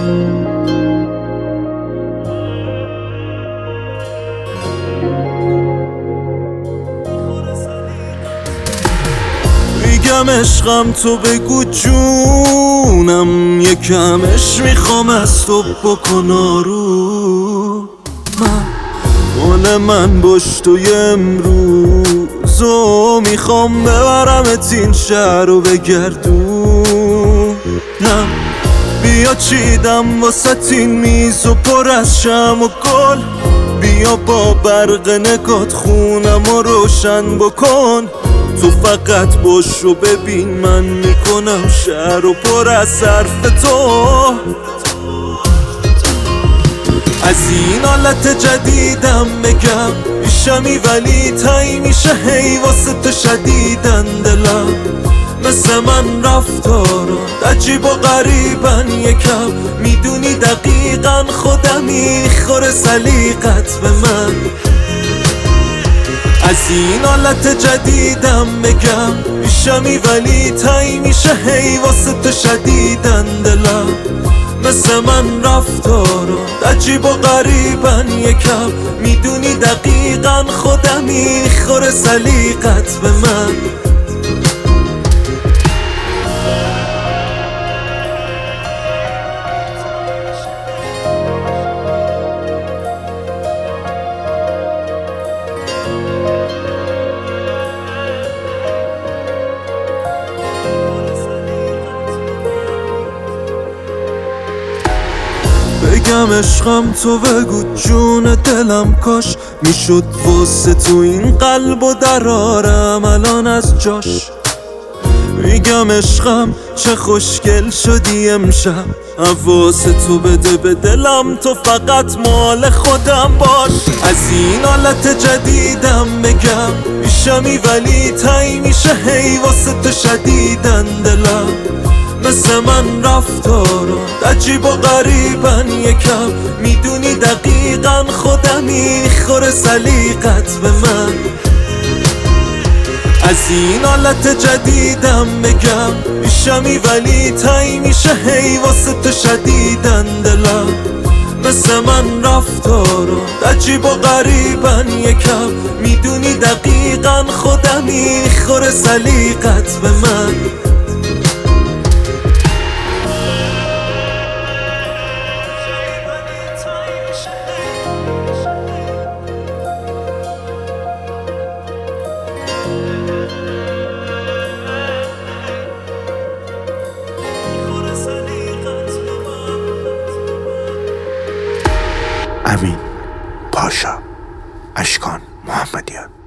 میگم عشقم تو بگو جونم، یکمش میخوام از تو بکن آروم. مال من باش توی امروز و میخوام ببرمت این شهر رو بگردونم. بیا چیدم واسه این میز و پر از شمع و گل، بیا با برق نگات خونم و روشن بکن. تو فقط باش و ببین من میکنم شهر و پر از حرف تو. از این حالت جدیدم بگم میشمی ولی تایی میشه هی واسه تو شدیدن دلم. مثل من رفتارات عجیب و غریبن یکم، میدونی دقیقا خودم میخوره سلیقت به من. از این حالت جدیدم بگم میشمی ولی تایی میشه هی واسه تو شدیدن دلم. مثل من رفتارات عجیب و غریبن یکم، میدونی دقیقا خودم میخوره سلیقت به من. بگم عشقم تو بگو جون دلم، کاش میشد واسه تو این قلب و درارم الان از جاش. میگم عشقم چه خوشگل شدی امشب، حواس تو بده به دلم، تو فقط مال خودم باش. از این حالت جدیدم بگم میشمی ولی تایی میشه هی واسه تو شدیدن دلم. مثل من رفتارات عجیب و غریبن یکم، میدونی دقیقا خودم میخوره سلیقت به من. از این حالت جدیدم بگم میشمی ولی تایی میشه هی واسه تو شدیدن دلم. مثل من رفتارات عجیب و غریبن یکم، میدونی دقیقا خودم میخوره سلیقت به من. امین پاشا، اشکان محمدیان.